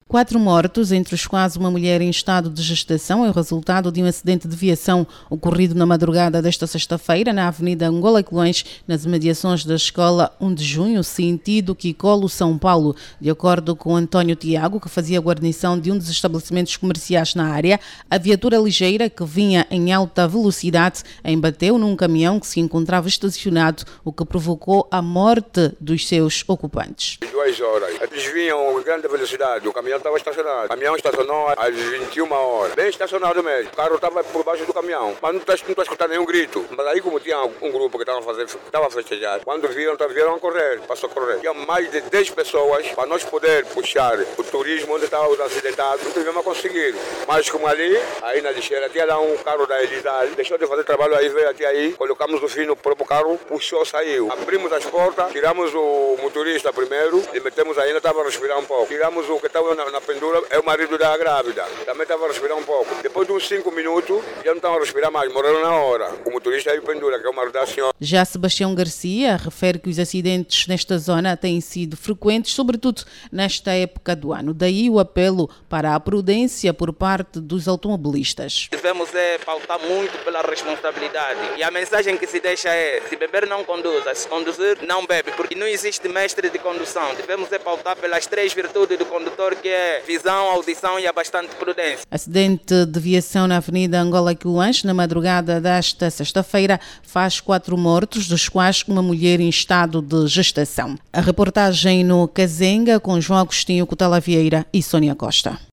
4 mortos, entre os quais uma mulher em estado de gestação, é o resultado de um acidente de viação ocorrido na madrugada desta sexta-feira na Avenida Angola e Colões, nas imediações da Escola 1 de Junho, sentido Quicolo, São Paulo. De acordo com António Tiago, que fazia guarnição de um dos estabelecimentos comerciais na área, a viatura ligeira, que vinha em alta velocidade, embateu num caminhão que se encontrava estacionado, o que provocou a morte dos seus ocupantes. 2 horas. Eles vinham em grande velocidade, o caminhão estava estacionado. O caminhão estacionou às 21 horas. Bem estacionado mesmo. O carro estava por baixo do caminhão. Mas não estou escutando nenhum grito. Mas aí, como tinha um grupo que estava a festejar, quando vieram a correr, passou a correr. Tinha mais de 10 pessoas para nós poder puxar o turismo onde estavam os acidentados. Não tivemos a conseguir. Mas como ali, aí na lixeira, tinha lá um carro da Elisal, deixou de fazer trabalho aí, veio até aí, colocamos o fio no próprio carro, puxou, saiu. Abrimos as portas, tiramos o motorista primeiro e metemos ainda, estava a respirar um pouco. Tiramos o que estava na pendura, é o marido da grávida, também estava a respirar um pouco. Depois de uns 5 minutos, já não estava a respirar mais, morreram na hora. O motorista aí pendura, que é o marido da senhora. Já Sebastião Garcia refere que os acidentes nesta zona têm sido frequentes, sobretudo nesta época do ano. Daí o apelo para a prudência por parte dos automobilistas. Devemos pautar muito pela responsabilidade. E a mensagem que se deixa é: se beber não conduza, se conduzir não bebe, porque não existe mestre de condução. Devemos pautar pelas 3 virtudes do condutor, que é visão, audição e a bastante prudência. Acidente de viação na Avenida Angola e Colões, na madrugada desta sexta-feira, faz 4 mortos, dos quais uma mulher em estado de gestação. A reportagem no Cazenga com João Agostinho Cotela Vieira e Sônia Costa.